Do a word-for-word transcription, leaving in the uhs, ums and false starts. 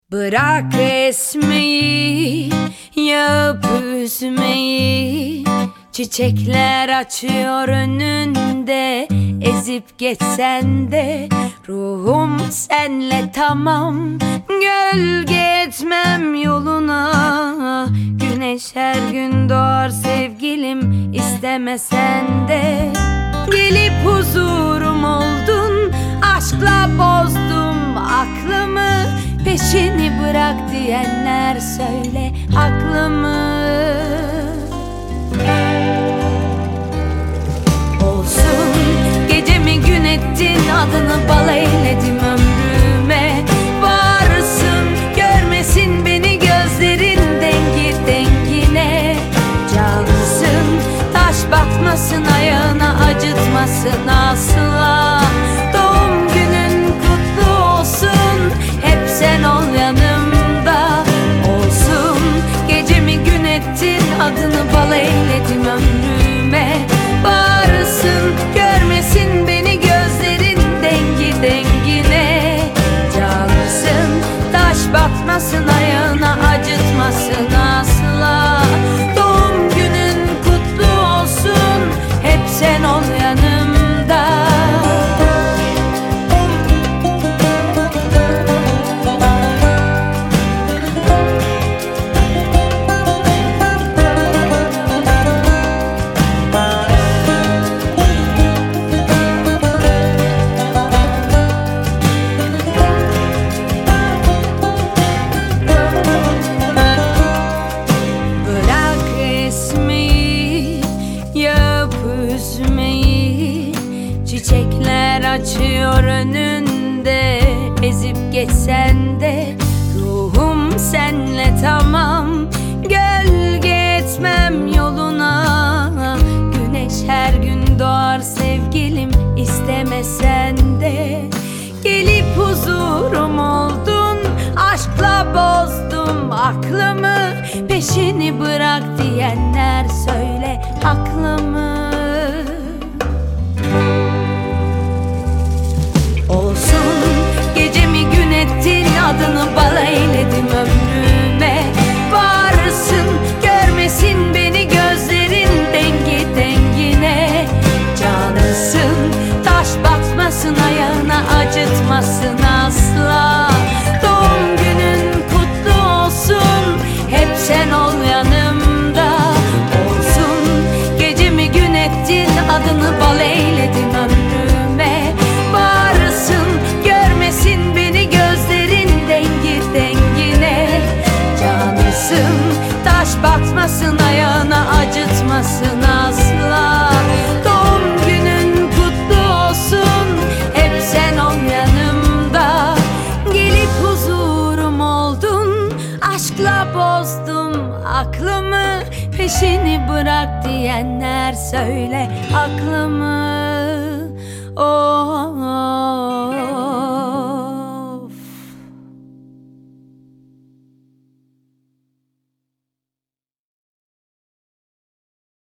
Bırak esmeyi, yağıp üzmeyi. Çiçekler açıyor önünde, ezip geçsen de ruhum senle tamam. Gölge etmem yoluna, güneş her gün doğar sevgilim, istemesen de. Gelip huzurum oldun, aşkla bozdum aklımı. Peşini bırak diyenler söyle aklımı. Olsun gecemi gün ettin, adını bal eyledim ömrüme. Varsın görmesin beni gözlerin, dengi dengine. Cansın taş batmasın ayağına, acıtmasın asla. Doğum günün kutlu olsun, hep sen ol yanımda. Olsun gecemi gün ettin, adını bal eyledim ömrüme. Bağırsın görmesin beni gözlerin, dengi dengine. Cansın taş batmasın ayağına, acıtmasın asla. Doğum günün kutlu olsun, hep sen ol yanımda. Çiçekler açıyor önünde, ezip geçsen de ruhum senle tamam. Gölge etmem yoluna, güneş her gün doğar sevgilim, istemesen de. Gelip huzurum oldun, aşkla bozdum aklımı. Peşini bırak diyenler söyle aklımı. Olsun gecemi gün ettin, adını bal eyledim ömrüme. Varsın görmesin beni gözlerin, dengi dengine. Cansın taş batmasın ayağına, acıtmasın asla. Doğum günün kutlu olsun, hep sen ol yanımda. Olsun gecemi gün ettin, adını bal eyledim ömrüme. Bağırsın görmesin beni gözlerin, dengi dengine. Cansın taş batmasın ayağına, acıtmasın asla. Doğum günün kutlu olsun, hep sen ol yanımda. Gelip huzurum oldun, aşkla bozdum aklımı. Peşini bırak diyenler söyle aklımı. Oh, oh.